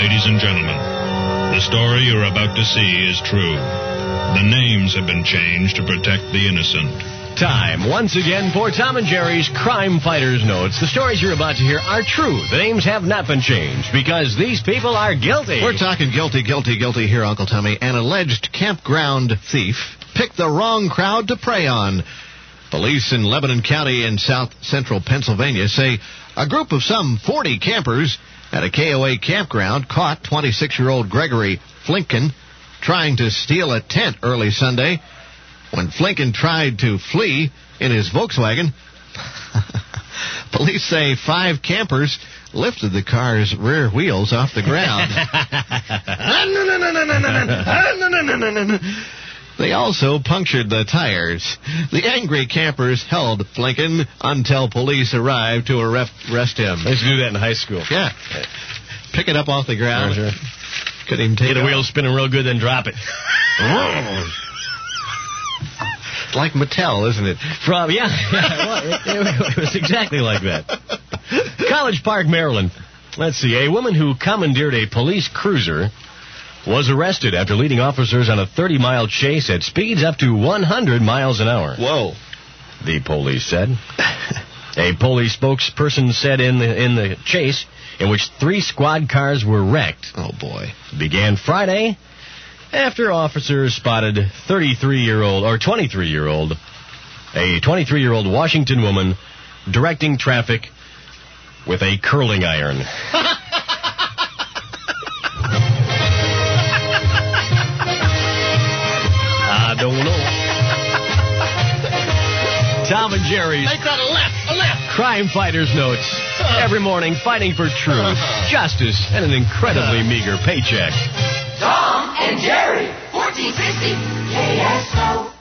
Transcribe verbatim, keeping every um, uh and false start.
Ladies and gentlemen, the story you're about to see is true. The names have been changed to protect the innocent. Time once again for Tom and Jerry's Crime Fighters Notes. The stories you're about to hear are true. The names have not been changed because these people are guilty. We're talking guilty, guilty, guilty here, Uncle Tommy. An alleged campground thief picked the wrong crowd to prey on. Police in Lebanon County in south central Pennsylvania say a group of some forty campers at a K O A campground caught twenty-six-year-old Gregory Flinken trying to steal a tent early Sunday. When Flinken tried to flee in his Volkswagen, police say five campers lifted the car's rear wheels off the ground. They also punctured the tires. The angry campers held Flinken until police arrived to arrest him. They used to do that in high school. Yeah. Pick it up off the ground. Sure. Couldn't even take Get it the wheels spinning real good, then drop it. It's like Mattel, isn't it? From, yeah, yeah well, it, it was exactly like that. College Park, Maryland. Let's see. A woman who commandeered a police cruiser was arrested after leading officers on a thirty-mile chase at speeds up to one hundred miles an hour. Whoa. The police said. A police spokesperson said in the, in the chase, in which three squad cars were wrecked. Oh, boy. Began Friday after officers spotted thirty-three-year-old, or twenty-three-year-old, a twenty-three-year-old Washington woman directing traffic with a curling iron. I don't know. Tom and Jerry's Make that a left, a left. Crime Fighters Notes. Every morning fighting for truth, justice, and an incredibly meager paycheck. Tom and Jerry, fourteen sixty K S O.